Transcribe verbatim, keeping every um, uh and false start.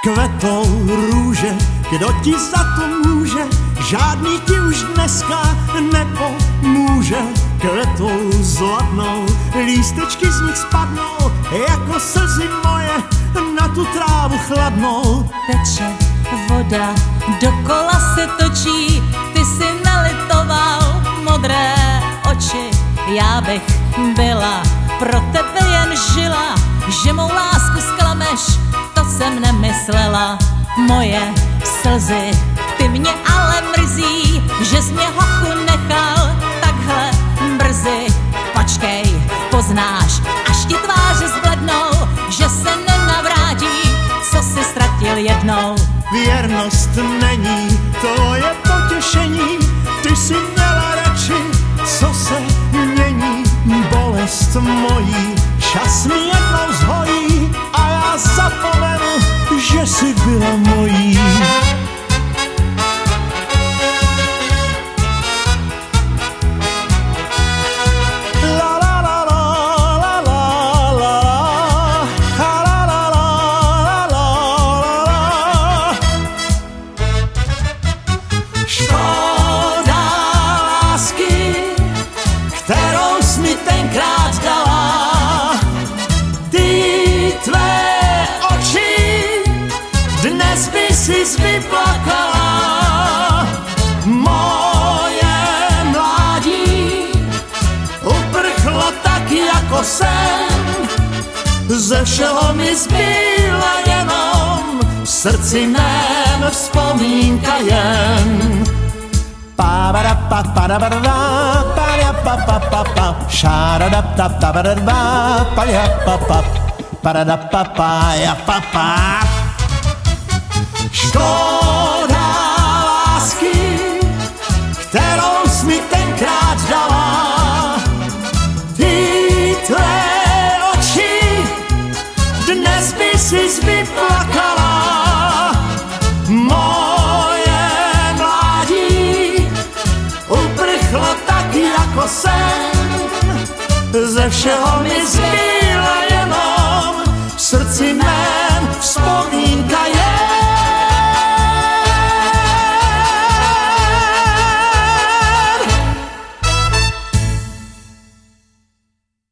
kvetou růže, kdo ti za to může, žádný ti už dneska nepomůže. Kvetou zlatnou, lístečky z nich spadnou, jako slzy moje na tu trávu chladnou. Teče voda, dokola se točí, ty si nelitoval modré oči. Já bych byla pro tebe jen žila, že mou lásku zklameš, to jsem nemyslela. Moje slzy, ty mě ale mrzí, že jsi mě hochu nechal takhle brzy. Počkej, poznáš, až ti tváře zblednou, že se nenavrátí, co si ztratil jednou. Věrnost není tvoje potěšení, ty si měla radši, co se mění. Bolest mojí čas mi jednou zhojí a já zapomenu, že jsi byla mojí. Jsi vyplakala moje mládí, uprchlo tak jako sen, ze všeho mi zbyla jenom v srdci mém vzpomínka jen. Pa ba da pa pa da ba da pa da pa pa pa pa sha da da da da ba da pa ya pa pa pa da pa pa ya pa pa. Škoda lásky, kterou jsi mi tenkrát dala, ty tvé oči, dnes by si vyplakala. Moje mládí uprchlo tak jako sen, ze všeho mi zbyla jenom v srdci mém vzpomínka.